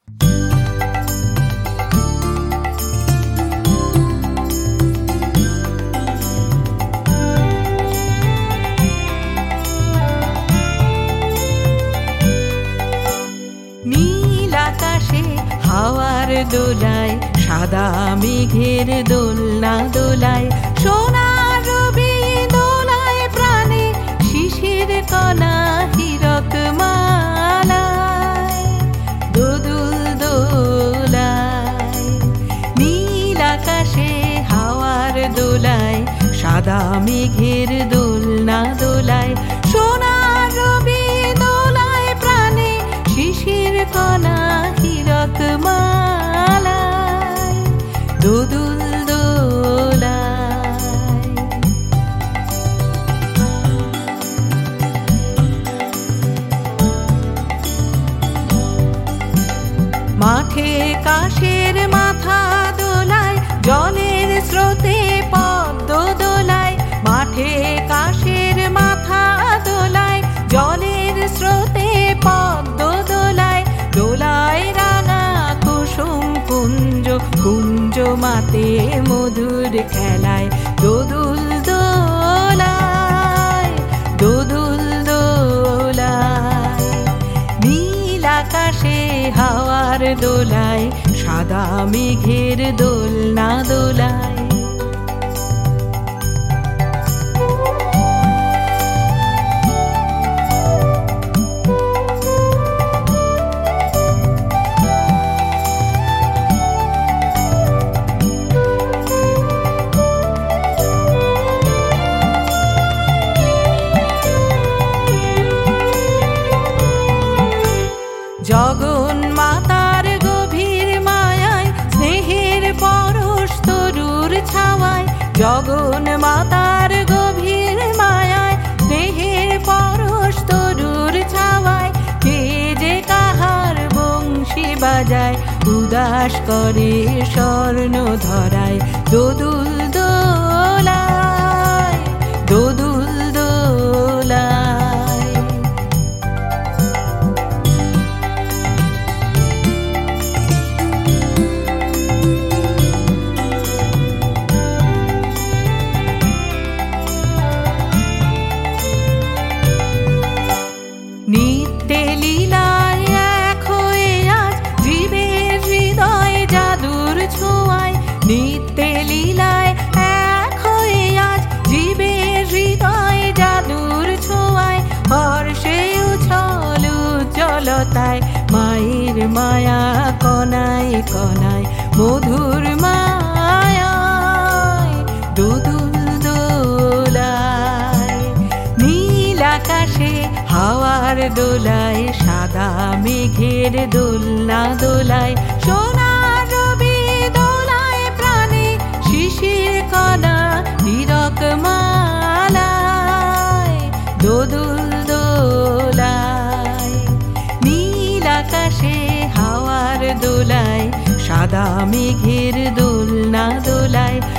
নীল আকাশে হাওয়ার দোলায়, সাদা মেঘের দোলনা দোলায়, সোনার রবি দোলায় প্রাণে, শিশির কণা হীরক মালায়, দোদুল দোলায়। নীল আকাশে হাওয়ার দোলায়, সাদা মেঘের দোলনা দোলায়, সোনার রবি দোলায় প্রাণে, শিশির কণা হীরক মালায়, দোদুল দোলায়। মাঠে কাশের মাথা দোলায়, জলের স্রোতে পদ্ম দোলায়, মাঠে কাশের মাথা দোলায়, জলের স্রোতে পদ্ম দোলায়, দোলায় রাঙা কুসুম কুঞ্জ, কুঞ্জ মাতে মধুর খেলায়, দোদুল দোলায়, দোদুল দোলায়। নীল আকাশে হাওয়ার দোলায়, সাদা মেঘের দোলনা দোলায়। জগন মাতার গভীর মায়ায়, স্নেহের পরশ তরুর ছাওয়ায়, জগন মাতার গভীর মায়ায়, স্নেহের পরশ তরুর ছাওয়ায়, কে যে কাহার বংশী বাজায়, উদাস করে স্বর্ণ ধরায়, দোদুল দোলায়, দোদুল দোলায়। নিত্যে লীলায় এক হয়ে আজ, জীবের হৃদয় জাদুর ছোঁয়ায়, নিত্যে লীলায় এক হয়ে আজ, জীবের হৃদয় জাদুর ছোঁয়ায়, হর্ষে উছল উজ্জ্বলতায়, মায়ের মায়া কণায় কণায়, মধুর মায়ায়, দোদুল দোলায়। নীল আকাশে হাওয়ার দোলায়, সাদা মেঘের দোলনা দোলায়, সোনার রবি দোলায় প্রাণে, শিশির কণা হীরক মালায়, দোদুল দোলায়। নীল আকাশে হাওয়ার দোলায়, সাদা মেঘের দোলনা দোলায়,